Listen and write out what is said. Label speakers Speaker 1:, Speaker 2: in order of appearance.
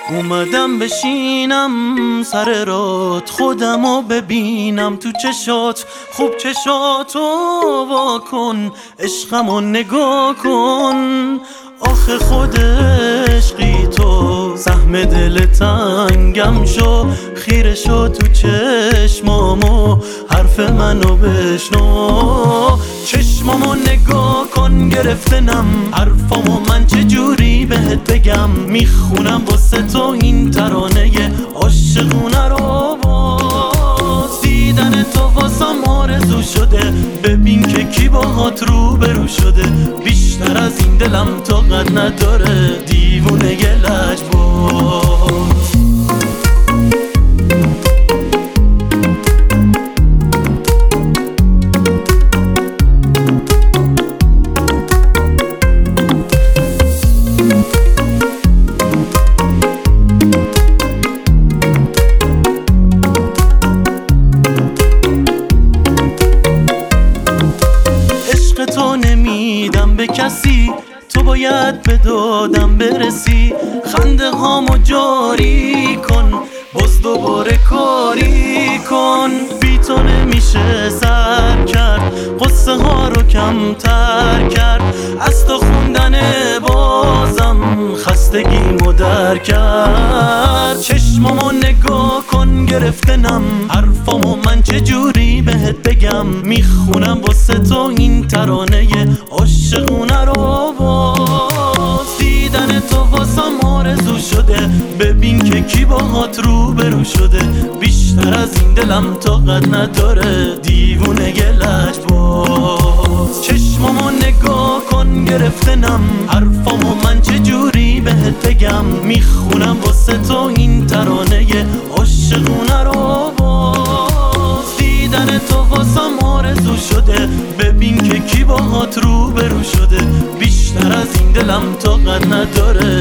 Speaker 1: اومدم بشینم سر رات خودمو ببینم تو چشات، خوب چشاتو وا کن، عشقمو نگاه کن. آخه خود عشقی تو سهم دل تنگم شو، خیره شو تو چشمامو حرف منو بشنو. چشمامو نگاه کن گرفتنم حرفامو من چجوری بهت بگم، میخونم واسه تو این ترانه عاشقونه رو. باز دیدن تو واسم آرزو شده، ببین که کی باهات روبرو شده. بیشتر از این دلم طاقت نداره دیوونه لجباز. تو نمیدم به کسی، تو باید به دادم برسی. خنده هامو جاری کن، باز دوباره کاری کن. بی تو نمیشه سر کرد، قصه ها رو کمتر کرد. از تو خوندن بازم خستگیمو در کرد. چشمامو نگاه کن گرفتنم حرفامو من چجوری بهت بگم، میخونم واسه تو این ترانه عاشقونه رو. باز دیدن تو واسم آرزو شده، ببین که کی باهات روبرو شده. بیشتر از این دلم طاقت نداره دیوونه لجباز. چشمامو نگاه کن گرفتنم حرفامو من چجوری بهت بگم، میخونم واسه تو این ترانه عاشقونه رو. باز دیدن تو واسم آرزو شده، ببین که کی باهات روبرو شده. بیشتر از این دلم طاقت نداره